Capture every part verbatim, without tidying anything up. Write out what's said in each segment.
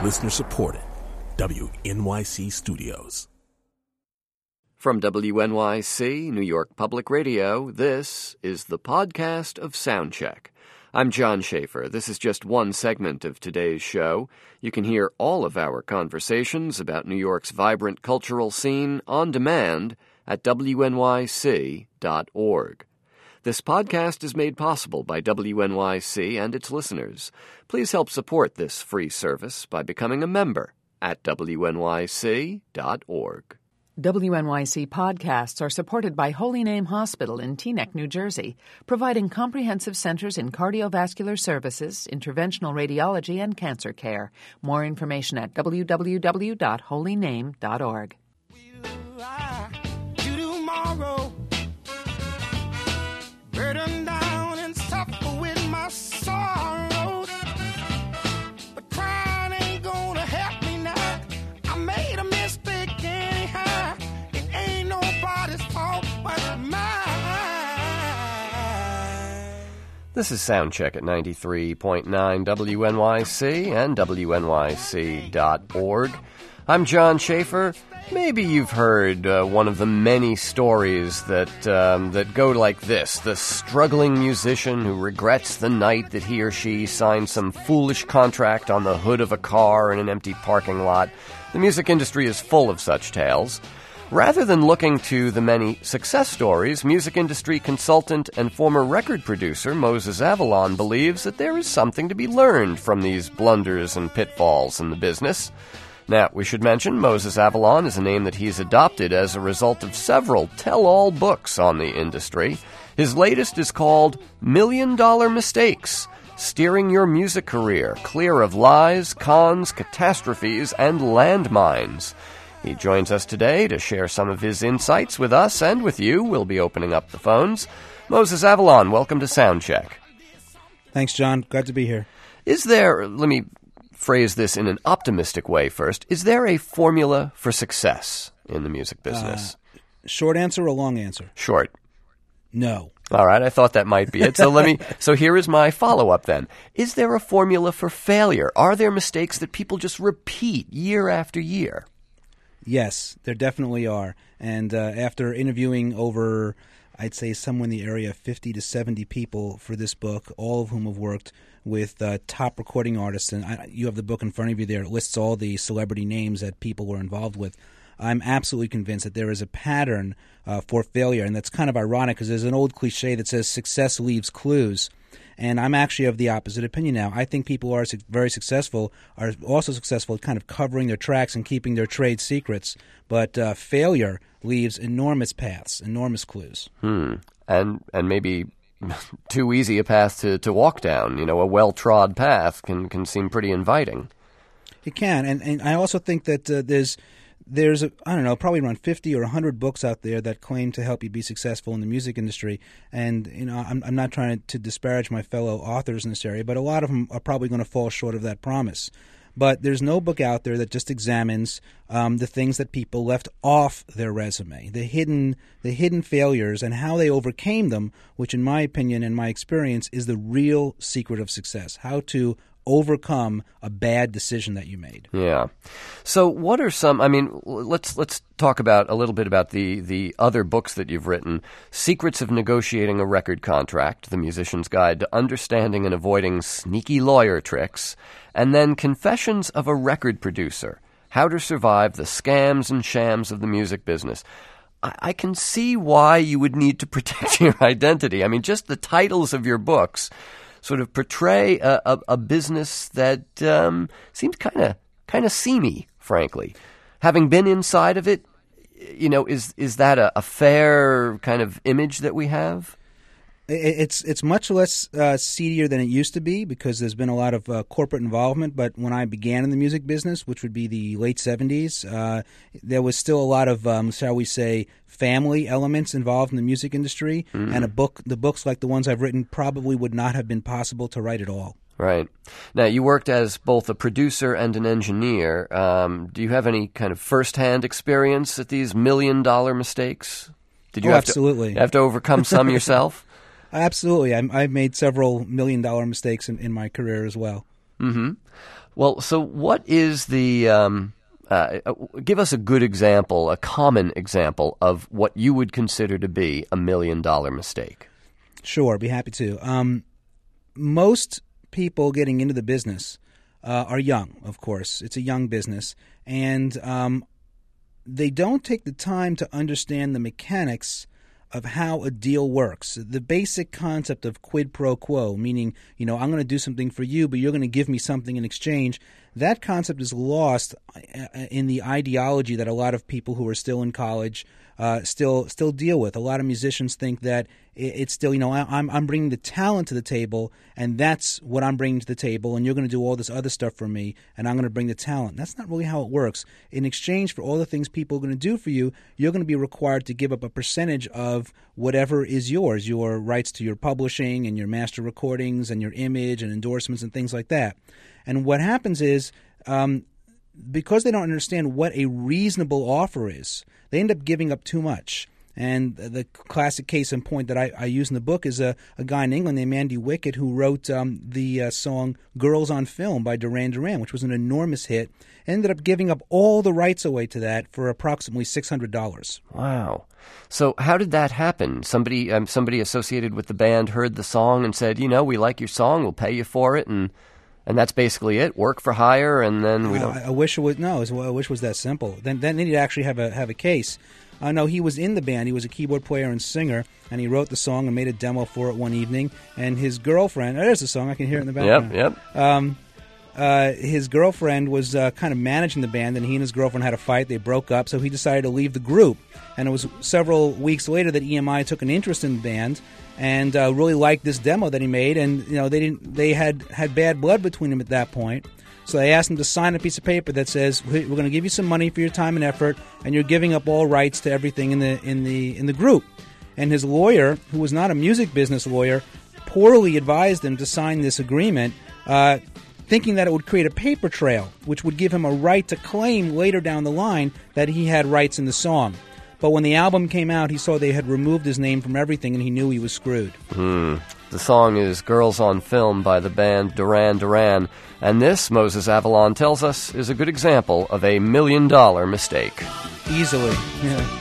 Listener supported. W N Y C Studios. From W N Y C, New York Public Radio, this is the podcast of Soundcheck. I'm John Schaefer. This is just one segment of today's show. You can hear all of our conversations about New York's vibrant cultural scene on demand at W N Y C dot org. This podcast is made possible by W N Y C and its listeners. Please help support this free service by becoming a member at W N Y C dot org. W N Y C podcasts are supported by Holy Name Hospital in Teaneck, New Jersey, providing comprehensive centers in cardiovascular services, interventional radiology, and cancer care. More information at w w w dot holy name dot org. Burden down and suffer with my sorrows, but crying ain't gonna help me now. I made a mistake anyhow. It ain't nobody's fault but mine. This is Soundcheck at ninety-three point nine W N Y C and W N Y C dot org. I'm John Schaefer. Maybe you've heard uh, one of the many stories that um, that go like this. The struggling musician who regrets the night that he or she signed some foolish contract on the hood of a car in an empty parking lot. The music industry is full of such tales. Rather than looking to the many success stories, music industry consultant and former record producer Moses Avalon believes that there is something to be learned from these blunders and pitfalls in the business. Now, we should mention Moses Avalon is a name that he's adopted as a result of several tell-all books on the industry. His latest is called Million Dollar Mistakes, Steering Your Music Career Clear of Lies, Cons, Catastrophes, and Landmines. He joins us today to share some of his insights with us and with you. We'll be opening up the phones. Moses Avalon, welcome to Soundcheck. Thanks, John. Glad to be here. Is there, let me phrase this in an optimistic way first, is there a formula for success in the music business? Uh, short answer or long answer? Short. No. All right, I thought that might be it. So let me. So here is my follow-up then. Is there a formula for failure? Are there mistakes that people just repeat year after year? Yes, there definitely are. And uh, after interviewing over, I'd say somewhere in the area of fifty to seventy people for this book, all of whom have worked with uh, top recording artists, and I, you have the book in front of you there. It lists all the celebrity names that people were involved with. I'm absolutely convinced that there is a pattern uh, for failure, and that's kind of ironic because there's an old cliche that says success leaves clues, and I'm actually of the opposite opinion now. I think people who are su- very successful are also successful at kind of covering their tracks and keeping their trade secrets, but uh, failure leaves enormous paths, enormous clues. Hmm. And and maybe too easy a path to, to walk down. You know, a well-trod path can, can seem pretty inviting. It can, and, and I also think that uh, there's, there's a, I don't know, probably around fifty or one hundred books out there that claim to help you be successful in the music industry, and you know, I'm, I'm not trying to disparage my fellow authors in this area, but a lot of them are probably going to fall short of that promise. But there's no book out there that just examines um, the things that people left off their resume, the hidden the hidden failures and how they overcame them, which in my opinion and my experience is the real secret of success, how to overcome a bad decision that you made. Yeah. So what are some, I mean, let's let's talk about a little bit about the, the other books that you've written. Secrets of Negotiating a Record Contract, The Musician's Guide to Understanding and Avoiding Sneaky Lawyer Tricks, and then Confessions of a Record Producer, How to Survive the Scams and Shams of the Music Business. I, I can see why you would need to protect your identity. I mean, just the titles of your books sort of portray a, a, a business that um, seems kind of kind of seamy, frankly. Having been inside of it, you know, is is that a, a fair kind of image that we have? It's it's much less uh, seedier than it used to be because there's been a lot of uh, corporate involvement. But when I began in the music business, which would be the late seventies, uh, there was still a lot of, um, shall we say, family elements involved in the music industry. Mm-hmm. And a book, the books like the ones I've written probably would not have been possible to write at all. Right. Now, you worked as both a producer and an engineer. Um, do you have any kind of first-hand experience at these million-dollar mistakes? Did you oh, have absolutely. To, have to overcome some yourself? Absolutely. I, I've made several million-dollar mistakes in, in my career as well. Mm-hmm. Well, so what is the... Um, uh, give us a good example, a common example of what you would consider to be a million-dollar mistake. Sure, I'd be happy to. Um, most people getting into the business uh, are young, of course. It's a young business. And um, they don't take the time to understand the mechanics of how a deal works. The basic concept of quid pro quo, meaning, you know, I'm going to do something for you, but you're going to give me something in exchange. That concept is lost in the ideology that a lot of people who are still in college uh, still still deal with. A lot of musicians think that it's still, you know, I'm I'm bringing the talent to the table, and that's what I'm bringing to the table, and you're going to do all this other stuff for me, and I'm going to bring the talent. That's not really how it works. In exchange for all the things people are going to do for you, you're going to be required to give up a percentage of whatever is yours, your rights to your publishing and your master recordings and your image and endorsements and things like that. And what happens is, um, because they don't understand what a reasonable offer is, they end up giving up too much. And the classic case in point that I, I use in the book is a, a guy in England named Andy Wickett who wrote um, the uh, song Girls on Film by Duran Duran, which was an enormous hit, ended up giving up all the rights away to that for approximately six hundred dollars. Wow. So how did that happen? Somebody um, somebody associated with the band heard the song and said, you know, we like your song, we'll pay you for it, and and that's basically it, work for hire, and then we no, don't... I, I wish it was, no, I wish it was that simple. Then, then he'd actually have a, have a case. Uh, no, he was in the band. He was a keyboard player and singer, and he wrote the song and made a demo for it one evening. And his girlfriend, oh, there's the song, I can hear it in the background. Yep, yep. Um, uh, his girlfriend was uh, kind of managing the band, and he and his girlfriend had a fight. They broke up, so he decided to leave the group. And it was several weeks later that E M I took an interest in the band and uh, really liked this demo that he made. And you know, they didn't. They had had bad blood between them at that point. So they asked him to sign a piece of paper that says, "We're going to give you some money for your time and effort, and you're giving up all rights to everything in the in the in the group." And his lawyer, who was not a music business lawyer, poorly advised him to sign this agreement, uh, thinking that it would create a paper trail, which would give him a right to claim later down the line that he had rights in the song. But when the album came out, he saw they had removed his name from everything, and he knew he was screwed. Hmm. The song is Girls on Film by the band Duran Duran, and this, Moses Avalon tells us, is a good example of a million-dollar mistake. Easily, yeah.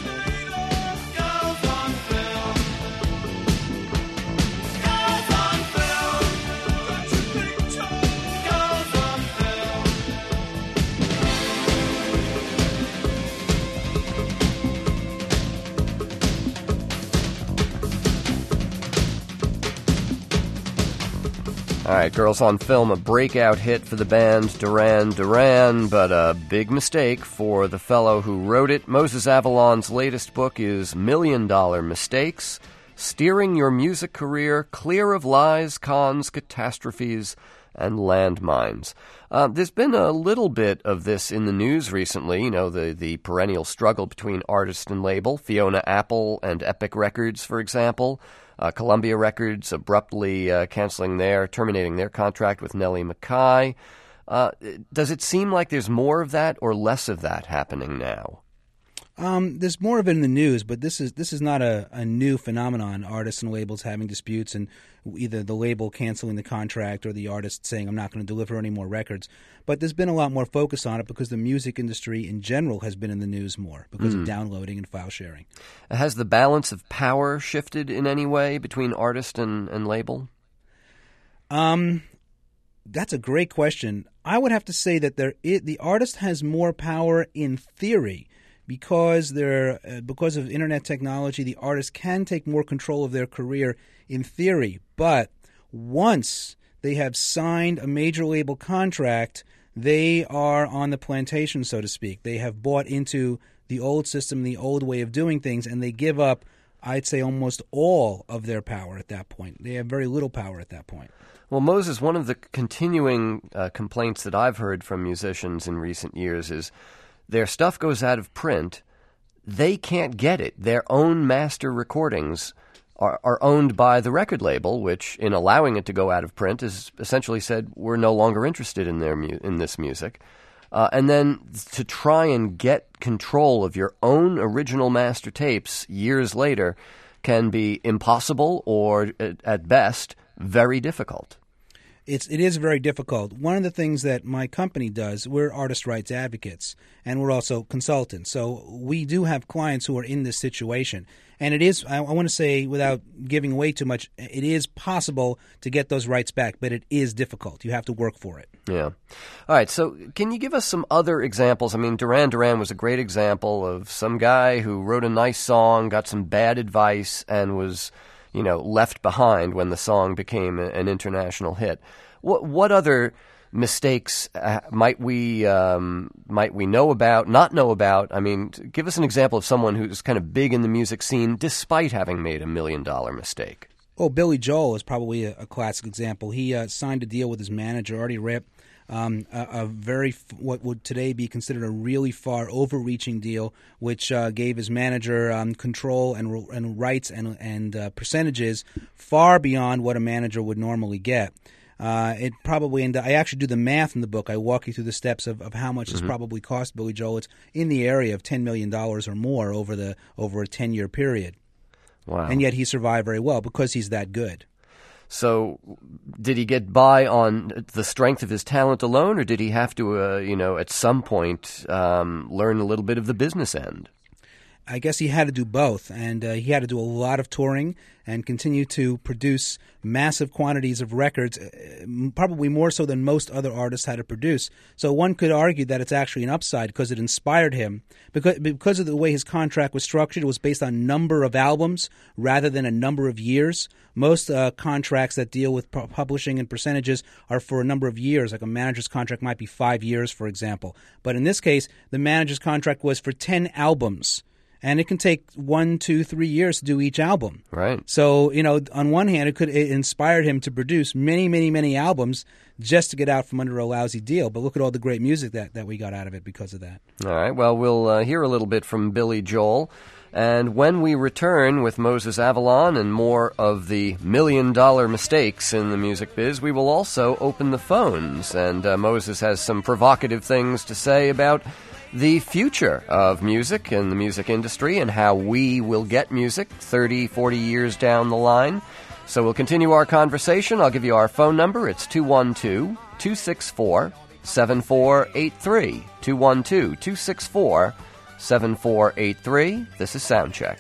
All right, Girls on Film, a breakout hit for the band Duran Duran, but a big mistake for the fellow who wrote it. Moses Avalon's latest book is Million Dollar Mistakes, Steering Your Music Career Clear of Lies, Cons, Catastrophes, and Landmines. Uh, there's been a little bit of this in the news recently, you know, the, the perennial struggle between artist and label, Fiona Apple and Epic Records, for example. Uh, Columbia Records abruptly uh, canceling their, terminating their contract with Nellie McKay. Uh, does it seem like there's more of that or less of that happening now? Um, there's more of it in the news, but this is this is not a, a new phenomenon, artists and labels having disputes and either the label canceling the contract or the artist saying, I'm not going to deliver any more records. But there's been a lot more focus on it because the music industry in general has been in the news more because mm. of downloading and file sharing. Has the balance of power shifted in any way between artist and, and label? Um, that's a great question. I would have to say that there it, the artist has more power in theory. Because they're uh, because of internet technology, the artist can take more control of their career in theory. But once they have signed a major label contract, they are on the plantation, so to speak. They have bought into the old system, the old way of doing things, and they give up, I'd say, almost all of their power at that point. They have very little power at that point. Well, Moses, one of the continuing uh, complaints that I've heard from musicians in recent years is their stuff goes out of print, they can't get it. Their own master recordings are, are owned by the record label, which, in allowing it to go out of print, has essentially said, we're no longer interested in their mu- in this music. Uh, and then to try and get control of your own original master tapes years later can be impossible or, at best, very difficult. It's it is very difficult. One of the things that my company does, we're artist rights advocates, and we're also consultants. So we do have clients who are in this situation, and it is. I, I want to say, without giving away too much, it is possible to get those rights back, but it is difficult. You have to work for it. Yeah. All right. So can you give us some other examples? I mean, Duran Duran was a great example of some guy who wrote a nice song, got some bad advice, and was, you know, left behind when the song became a, an international hit. What what other mistakes uh, might we um, might we know about, not know about? I mean, give us an example of someone who's kind of big in the music scene despite having made a million dollar mistake. Oh, Billy Joel is probably a, a classic example. He uh, signed a deal with his manager, Artie Ripp, um, a, a very what would today be considered a really far overreaching deal, which uh, gave his manager um, control and and rights and and uh, percentages far beyond what a manager would normally get. Uh, it probably, and I actually do the math in the book. I walk you through the steps of, of how much mm-hmm. this probably cost Billy Joel. It's in the area of ten million dollars or more over the over a ten-year period. Wow. And yet he survived very well because he's that good. So did he get by on the strength of his talent alone, or did he have to, uh, you know, at some point um, learn a little bit of the business end? I guess he had to do both, and uh, he had to do a lot of touring and continue to produce massive quantities of records, uh, probably more so than most other artists had to produce. So one could argue that it's actually an upside because it inspired him. Because, because of the way his contract was structured, it was based on number of albums rather than a number of years. Most uh, contracts that deal with pu- publishing and percentages are for a number of years, like a manager's contract might be five years, for example. But in this case, the manager's contract was for ten albums. And it can take one, two, three years to do each album. Right. So, you know, on one hand, it could it inspired him to produce many, many, many albums just to get out from under a lousy deal. But look at all the great music that, that we got out of it because of that. All right. Well, we'll uh, hear a little bit from Billy Joel. And when we return with Moses Avalon and more of the million-dollar mistakes in the music biz, we will also open the phones. And uh, Moses has some provocative things to say about the future of music and the music industry and how we will get music thirty, forty years down the line. So we'll continue our conversation. I'll give you our phone number. It's two one two, two six four, seven four eight three. two one two, two six four, seven four eight three. This is Soundcheck.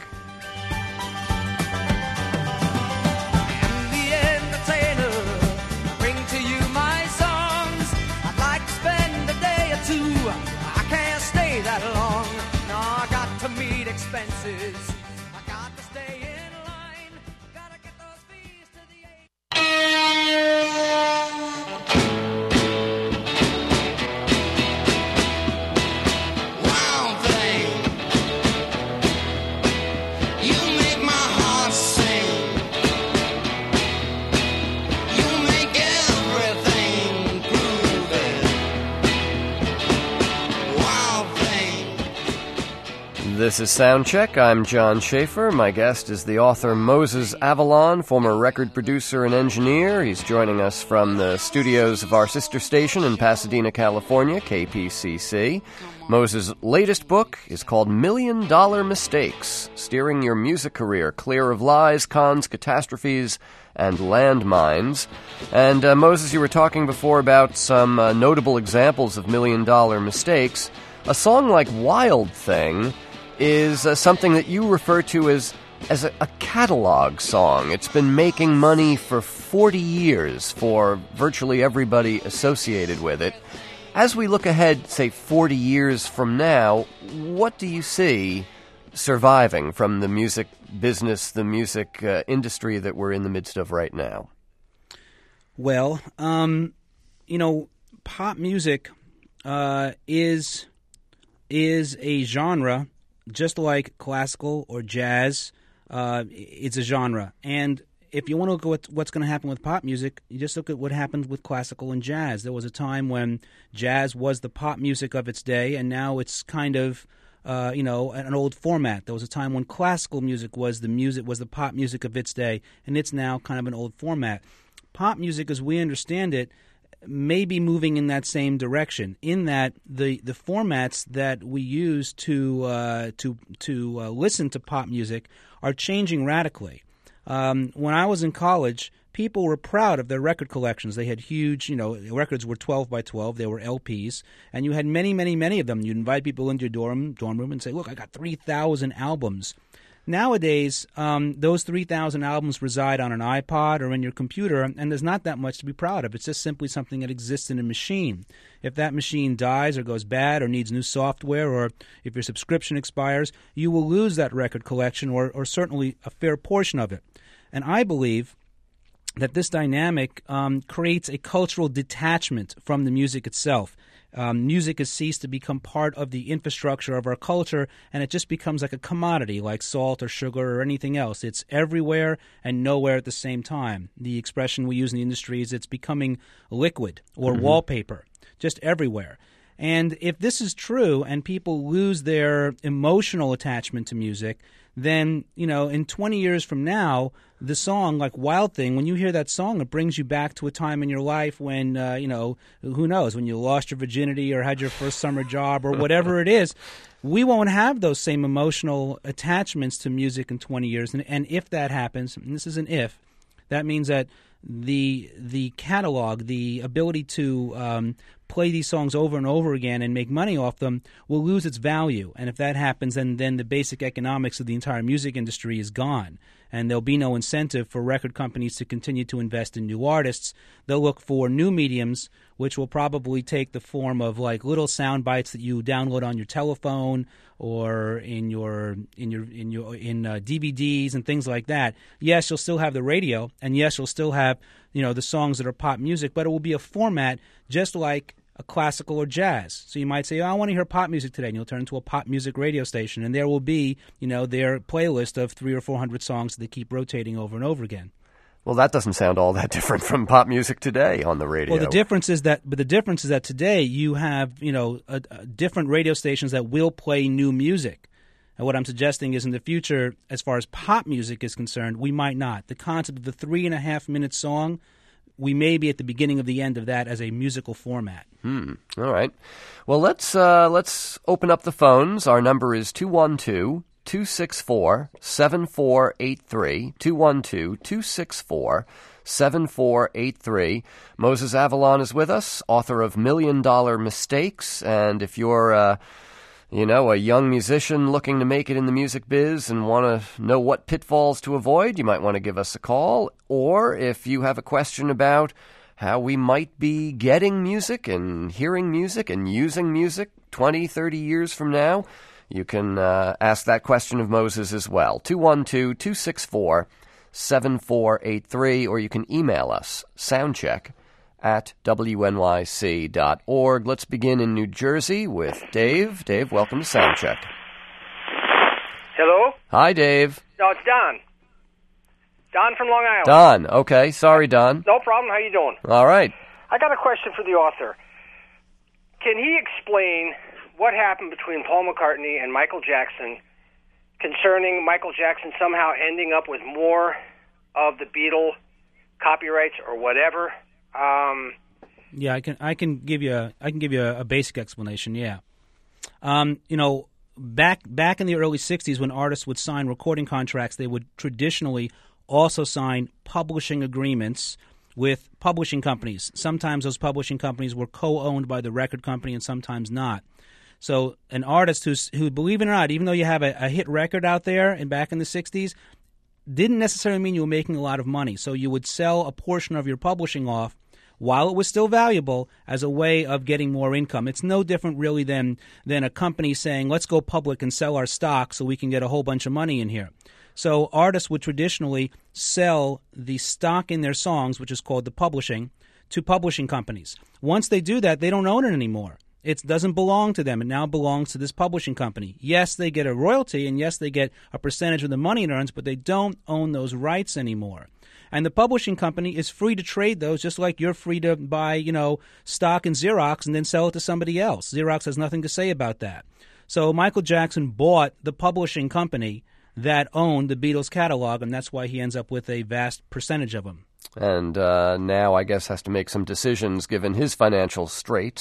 This is Soundcheck. I'm John Schaefer. My guest is the author Moses Avalon, former record producer and engineer. He's joining us from the studios of our sister station in Pasadena, California, K P C C. Moses' latest book is called Million Dollar Mistakes, Steering Your Music Career Clear of Lies, Cons, Catastrophes, and Landmines. And uh, Moses, you were talking before about some uh, notable examples of million-dollar mistakes. A song like Wild Thing is uh, something that you refer to as as a, a catalog song. It's been making money for forty years for virtually everybody associated with it. As we look ahead, say, forty years from now, what do you see surviving from the music business, the music uh, industry that we're in the midst of right now? Well, um, you know, pop music uh, is is a genre just like classical or jazz. Uh, it's a genre. And if you want to look at what's going to happen with pop music, you just look at what happened with classical and jazz. There was a time when jazz was the pop music of its day, and now it's kind of, uh, you know, an old format. There was a time when classical music was the music, was the pop music of its day, and it's now kind of an old format. Pop music, as we understand it, may be moving in that same direction, in that the, the formats that we use to uh, to to uh, listen to pop music are changing radically. Um, when I was in college, people were proud of their record collections. They had huge, you know, records were twelve by twelve. They were L Ps. And you had many, many, many of them. You'd invite people into your dorm, dorm room and say, look, I got three thousand albums. Nowadays, um, those three thousand albums reside on an iPod or in your computer, and there's not that much to be proud of. It's just simply something that exists in a machine. If that machine dies or goes bad or needs new software, or if your subscription expires, you will lose that record collection, or, or certainly a fair portion of it. And I believe that this dynamic um, creates a cultural detachment from the music itself. Um, music has ceased to become part of the infrastructure of our culture, and it just becomes like a commodity, like salt or sugar or anything else. It's everywhere and nowhere at the same time. The expression we use in the industry is it's becoming liquid or mm-hmm. wallpaper, just everywhere. And if this is true and people lose their emotional attachment to music, then, you know, in twenty years from now, the song, like Wild Thing, when you hear that song, it brings you back to a time in your life when, uh, you know, who knows, when you lost your virginity or had your first summer job or whatever it is. We won't have those same emotional attachments to music in twenty years. And, and if that happens, and this is an if, that means that the the catalog, the ability to um, play these songs over and over again and make money off them will lose its value. And if that happens, then, then the basic economics of the entire music industry is gone. And there'll be no incentive for record companies to continue to invest in new artists. They'll look for new mediums, which will probably take the form of like little sound bites that you download on your telephone or in your in your in your in uh, D V Ds and things like that. Yes, you'll still have the radio, and yes, you'll still have, you know, the songs that are pop music, but it will be a format just like a classical or jazz. So you might say, oh, I want to hear pop music today, and you'll turn to a pop music radio station, and there will be, you know, their playlist of three or four hundred songs that they keep rotating over and over again. Well, that doesn't sound all that different from pop music today on the radio. Well, the difference is that, but the difference is that today you have, you know, a, a different radio stations that will play new music. And what I'm suggesting is in the future, as far as pop music is concerned, we might not. The concept of the three and a half minute song, we may be at the beginning of the end of that as a musical format. Hmm. All right. Well, let's uh, let's open up the phones. Our number is two one two, two six four, seven four eight three, two one two, two six four, seven four eight three. Moses Avalon is with us, author of Million Dollar Mistakes. And if you're, uh, you know, a young musician looking to make it in the music biz and want to know what pitfalls to avoid, you might want to give us a call. Or if you have a question about how we might be getting music and hearing music and using music twenty, thirty years from now, you can uh, ask that question of Moses as well. two one two, two six four, seven four eight three, or you can email us, soundcheck at W N Y C dot org. Let's begin in New Jersey with Dave. Dave, welcome to Soundcheck. Hello? Hi, Dave. No, it's Don. Don from Long Island. Don, okay. Sorry, Don. No problem. How you doing? All right. I got a question for the author. Can he explain what happened between Paul McCartney and Michael Jackson concerning Michael Jackson somehow ending up with more of the Beatle copyrights or whatever? Um, yeah, I can. I can give you. A, I can give you a, a basic explanation. Yeah, um, you know, back back in the early sixties, when artists would sign recording contracts, they would traditionally also sign publishing agreements with publishing companies. Sometimes those publishing companies were co-owned by the record company, and sometimes not. So, an artist who's who, believe it or not, even though you have a, a hit record out there, and back in the sixties, didn't necessarily mean you were making a lot of money. So, you would sell a portion of your publishing off, while it was still valuable, as a way of getting more income. It's no different really than than a company saying, let's go public and sell our stock so we can get a whole bunch of money in here. So artists would traditionally sell the stock in their songs, which is called the publishing, to publishing companies. Once they do that, they don't own it anymore. It doesn't belong to them. It now belongs to this publishing company. Yes, they get a royalty, and yes, they get a percentage of the money it earns, but they don't own those rights anymore. And the publishing company is free to trade those, just like you're free to buy, you know, stock in Xerox and then sell it to somebody else. Xerox has nothing to say about that. So Michael Jackson bought the publishing company that owned the Beatles catalog, and that's why he ends up with a vast percentage of them. And uh, now I guess has to make some decisions given his financial straits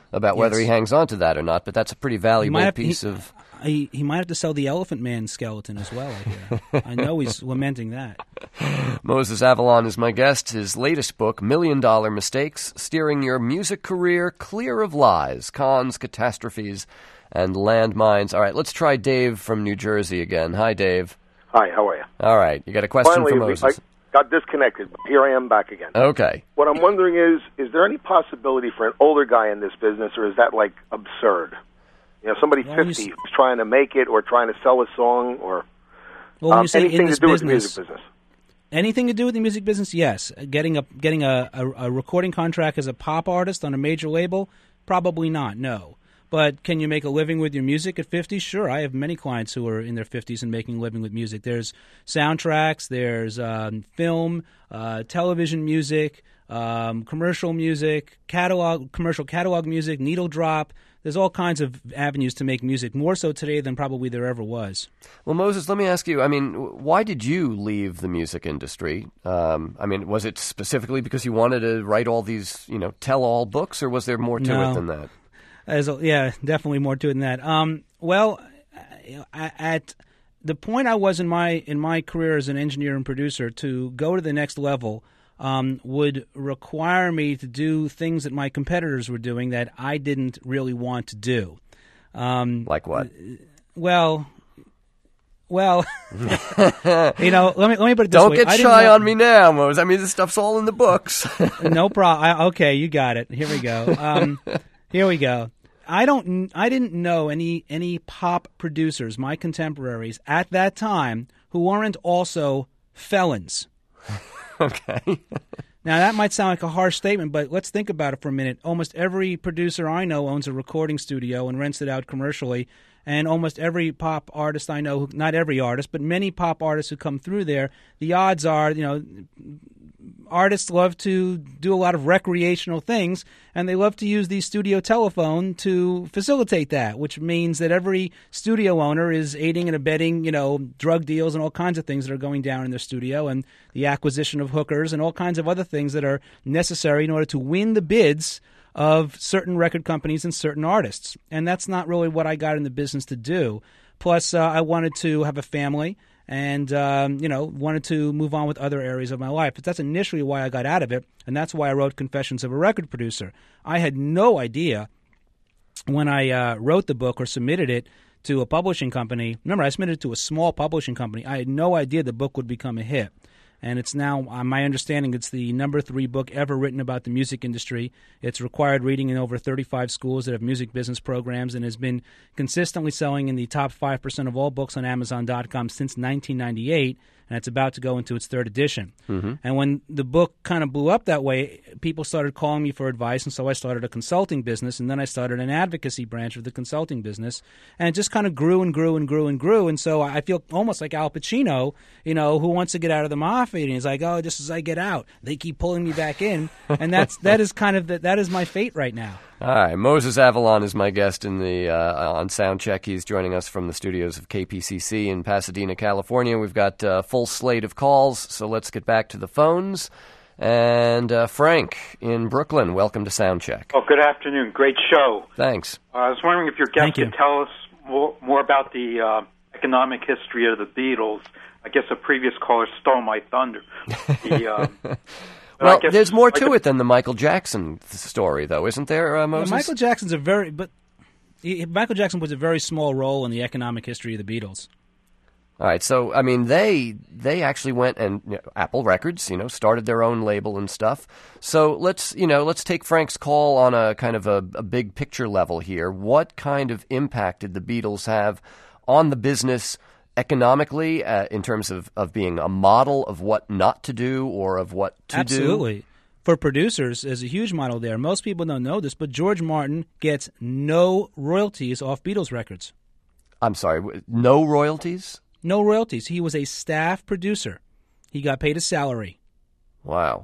about whether Yes. he hangs on to that or not, but that's a pretty He valuable might have, piece he, of... He, he might have to sell the Elephant Man skeleton as well, I hear. I know he's lamenting that. Moses Avalon is my guest. His latest book, Million Dollar Mistakes, Steering Your Music Career Clear of Lies, Cons, Catastrophes, and Landmines. All right, let's try Dave from New Jersey again. Hi, Dave. Hi, how are you? All right, you got a question Finally, for we- Moses. I got disconnected. Here I am back again. Okay. What I'm wondering is, is there any possibility for an older guy in this business, or is that, like, absurd? You know, somebody Well, when you fifty s- who's trying to make it or trying to sell a song or Well, when um, you say anything in this to do business, with the music business. anything to do with the music business, yes. Getting a getting a, a, a recording contract as a pop artist on a major label, probably not, no. But can you make a living with your music at fifty? Sure. I have many clients who are in their fifties and making a living with music. There's soundtracks, there's um, film, uh, television music, um, commercial music, catalog, commercial catalog music, needle drop. There's all kinds of avenues to make music, more so today than probably there ever was. Well, Moses, let me ask you, I mean, why did you leave the music industry? Um, I mean, was it specifically because you wanted to write all these, you know, tell-all books, or was there more to No. it than that? As a, yeah, definitely more to it than that. Um, well, at the point I was in my in my career as an engineer and producer, to go to the next level um, would require me to do things that my competitors were doing that I didn't really want to do. Um, Like what? well, well, you know, let me let me put it this Don't way. get I didn't shy want- on me now, Moses. I mean, this stuff's all in the books. No problem. Okay, you got it. Here we go. Um, here we go. I don't. I didn't know any any pop producers, my contemporaries at that time, who weren't also felons. Okay. Now that might sound like a harsh statement, but let's think about it for a minute. Almost every producer I know owns a recording studio and rents it out commercially. And almost every pop artist I know, not every artist, but many pop artists who come through there, the odds are, you know, artists love to do a lot of recreational things, and they love to use the studio telephone to facilitate that, which means that every studio owner is aiding and abetting, you know, drug deals and all kinds of things that are going down in their studio, and the acquisition of hookers and all kinds of other things that are necessary in order to win the bids of certain record companies and certain artists. And that's not really what I got in the business to do. Plus, uh, I wanted to have a family and, um, you know, wanted to move on with other areas of my life. But that's initially why I got out of it, and that's why I wrote Confessions of a Record Producer. I had no idea when I uh, wrote the book or submitted it to a publishing company. Remember, I submitted it to a small publishing company. I had no idea the book would become a hit. And it's now, uh, my understanding, it's the number three book ever written about the music industry. It's required reading in over thirty-five schools that have music business programs, and has been consistently selling in the top five percent of all books on Amazon dot com since nineteen ninety-eight, and it's about to go into its third edition. Mm-hmm. And when the book kind of blew up that way, people started calling me for advice, and so I started a consulting business, and then I started an advocacy branch of the consulting business, and it just kind of grew and grew and grew and grew, and so I feel almost like Al Pacino, you know, who wants to get out of the mafia, and he's like, oh, just as I get out, they keep pulling me back in, and that's that is kind of the, that is my fate right now. All right, Moses Avalon is my guest in the uh, on Soundcheck. He's joining us from the studios of K P C C in Pasadena, California. We've got a full slate of calls, so let's get back to the phones. And uh, Frank in Brooklyn, welcome to Soundcheck. Oh, good afternoon. Great show. Thanks. Uh, I was wondering if your guest Thank you. could tell us more, more about the uh, economic history of the Beatles. I guess a previous caller stole my thunder. The, um, Well, I guess- there's more I to guess- it than the Michael Jackson story, though, isn't there, uh, Yeah, Moses? Michael Jackson's a very, but he, Michael Jackson was a very small role in the economic history of the Beatles. All right, so I mean, they they actually went and you know, Apple Records, you know, started their own label and stuff. So let's you know let's take Frank's call on a kind of a, a big picture level here. What kind of impact did the Beatles have on the business economically, uh, in terms of, of being a model of what not to do or of what to do? Absolutely. For producers, there's a huge model there. Most people don't know this, but George Martin gets no royalties off Beatles records. I'm sorry, w- no royalties? No royalties. He was a staff producer. He got paid a salary. Wow.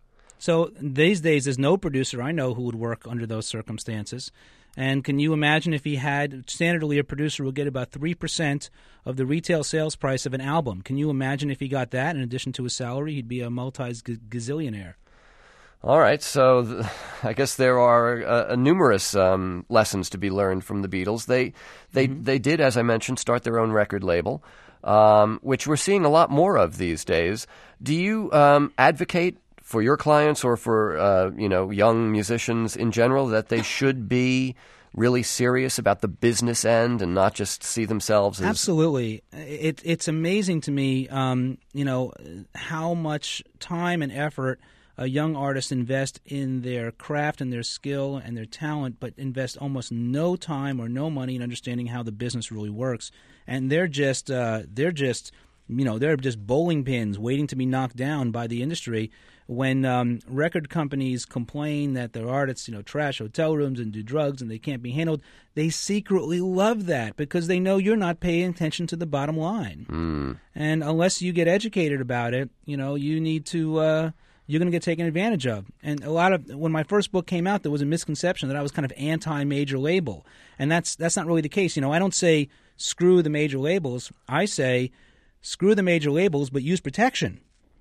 So these days, there's no producer I know who would work under those circumstances. And can you imagine if he had, standardly a producer will get about three percent of the retail sales price of an album. Can you imagine if he got that in addition to his salary? He'd be a multi-gazillionaire. All right, so th- I guess there are uh, numerous um, lessons to be learned from the Beatles. They they mm-hmm. they did, as I mentioned, start their own record label, um, which we're seeing a lot more of these days. Do you um, advocate for your clients or for uh, you know young musicians in general that they should be really serious about the business end and not just see themselves as... Absolutely. It, it's amazing to me, um, you know, how much time and effort a young artist invest in their craft and their skill and their talent, but invest almost no time or no money in understanding how the business really works. And they're just, uh, they're just, you know, they're just bowling pins waiting to be knocked down by the industry. When um, record companies complain that their artists, you know, trash hotel rooms and do drugs and they can't be handled, they secretly love that because they know you're not paying attention to the bottom line. Mm. And unless you get educated about it, you know, you need to, uh, you're going to get taken advantage of. And a lot of, when my first book came out, there was a misconception that I was kind of anti-major label. And that's that's not really the case. You know, I don't say screw the major labels. I say screw the major labels, but use protection.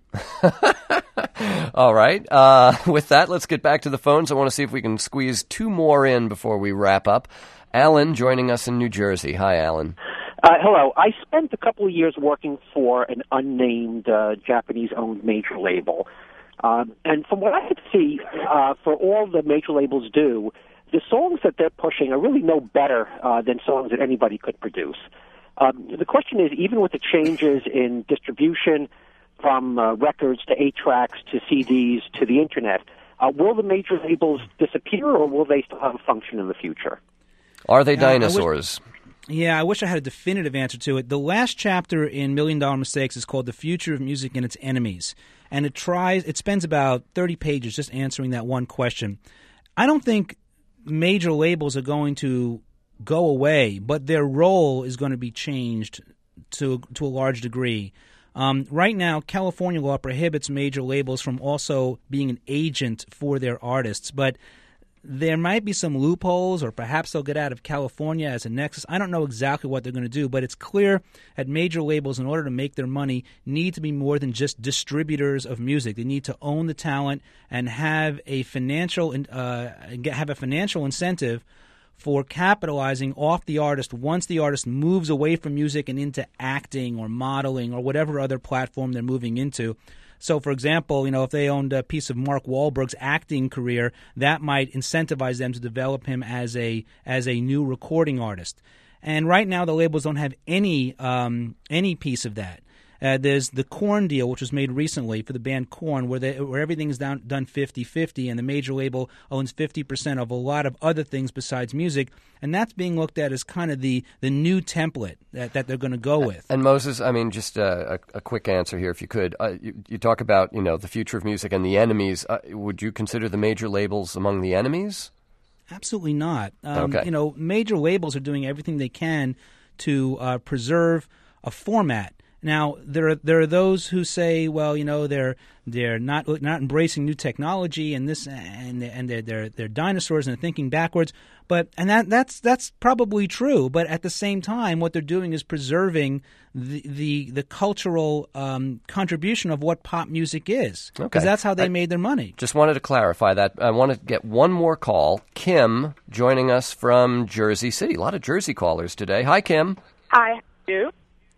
All right. Uh, with that, let's get back to the phones. I want to see if we can squeeze two more in before we wrap up. Alan joining us in New Jersey. Hi, Alan. Uh, hello. I spent a couple of years working for an unnamed uh, Japanese-owned major label. Um, and from what I could see, uh, for all the major labels do, the songs that they're pushing are really no better uh, than songs that anybody could produce. Um, the question is, even with the changes in distribution, from uh, records to eight tracks to C Ds to the Internet, uh, will the major labels disappear or will they still have a function in the future? Are they Uh, dinosaurs? I wish, yeah, I wish I had a definitive answer to it. The last chapter in Million Dollar Mistakes is called The Future of Music and Its Enemies. And it tries, it spends about thirty pages just answering that one question. I don't think major labels are going to go away, but their role is going to be changed to to a large degree. Um, right now, California law prohibits major labels from also being an agent for their artists, but there might be some loopholes, or perhaps they'll get out of California as a nexus. I don't know exactly what they're going to do, but it's clear that major labels, in order to make their money, need to be more than just distributors of music. They need to own the talent and have a financial uh, have a financial incentive for capitalizing off the artist once the artist moves away from music and into acting or modeling or whatever other platform they're moving into. So, for example, you know, if they owned a piece of Mark Wahlberg's acting career, that might incentivize them to develop him as a as a new recording artist. And right now, the labels don't have any um, any piece of that. Uh, there's the Korn deal, which was made recently for the band Korn, where they, where everything's down, done fifty-fifty, and the major label owns fifty percent of a lot of other things besides music, and that's being looked at as kind of the, the new template that, that they're going to go with. And Moses, I mean, just uh, a, a quick answer here, if you could. Uh, you, you talk about, you know, the future of music and the enemies. Uh, would you consider the major labels among the enemies? Absolutely not. Um, okay. You know, major labels are doing everything they can to uh, preserve a format. Now, there are there are those who say, well, you know, they're they're not not embracing new technology and this and and they're they're, they're dinosaurs and they're thinking backwards. But and that that's that's probably true. But at the same time, what they're doing is preserving the the, the cultural um, contribution of what pop music is, because okay. that's how they I made their money. Just wanted to clarify that. I want to get one more call. Kim joining us from Jersey City. A lot of Jersey callers today. Hi, Kim. Hi, you.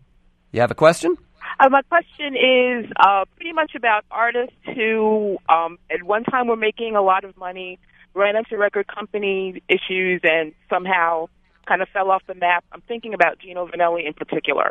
You have a question? Uh, my question is uh, pretty much about artists who um, at one time were making a lot of money, ran into record company issues, and somehow kind of fell off the map. I'm thinking about Gino Vanelli in particular.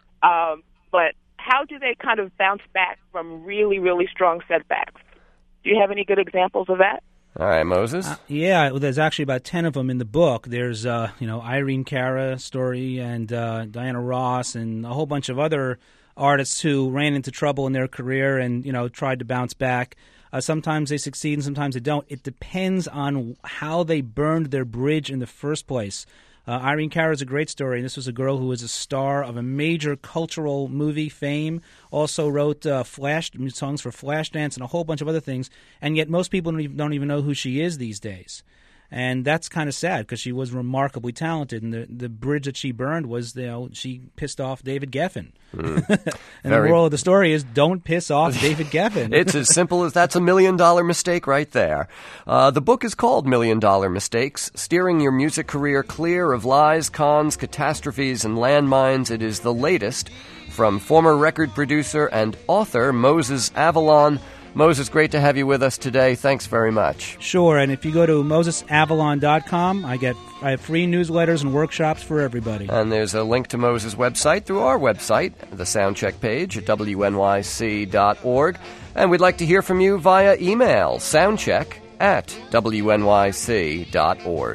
Um, but how do they kind of bounce back from really, really strong setbacks? Do you have any good examples of that? All right, Moses. Uh, yeah, well, there's actually about ten of them in the book. There's, uh, you know, Irene Cara story and uh, Diana Ross and a whole bunch of other artists who ran into trouble in their career and, you know, tried to bounce back. Uh, sometimes they succeed and sometimes they don't. It depends on how they burned their bridge in the first place. Uh, Irene Cara is a great story, and this was a girl who was a star of a major cultural movie fame, also wrote uh, flash songs for Flashdance and a whole bunch of other things, and yet most people don't even, don't even know who she is these days. And that's kind of sad because she was remarkably talented, and the, the bridge that she burned was, you know, she pissed off David Geffen. Mm. and Very... the moral of the story is don't piss off David Geffen. It's as simple as that's a million-dollar mistake right there. Uh, the book is called Million Dollar Mistakes, Steering Your Music Career Clear of Lies, Cons, Catastrophes, and Landmines. It is the latest from former record producer and author Moses Avalon. Moses, great to have you with us today. Thanks very much. Sure, and if you go to moses avalon dot com, I get I have free newsletters and workshops for everybody. And there's a link to Moses' website through our website, the Soundcheck page at W N Y C dot org. And we'd like to hear from you via email, soundcheck at W N Y C dot org.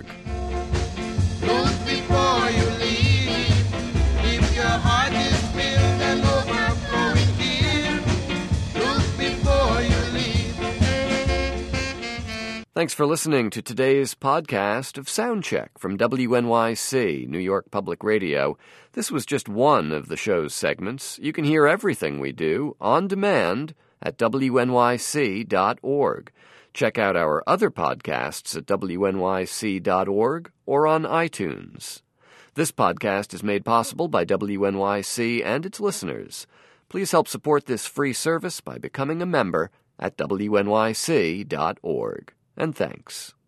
Thanks for listening to today's podcast of Soundcheck from W N Y C, New York Public Radio. This was just one of the show's segments. You can hear everything we do on demand at W N Y C dot org. Check out our other podcasts at W N Y C dot org or on iTunes. This podcast is made possible by W N Y C and its listeners. Please help support this free service by becoming a member at W N Y C dot org. And thanks.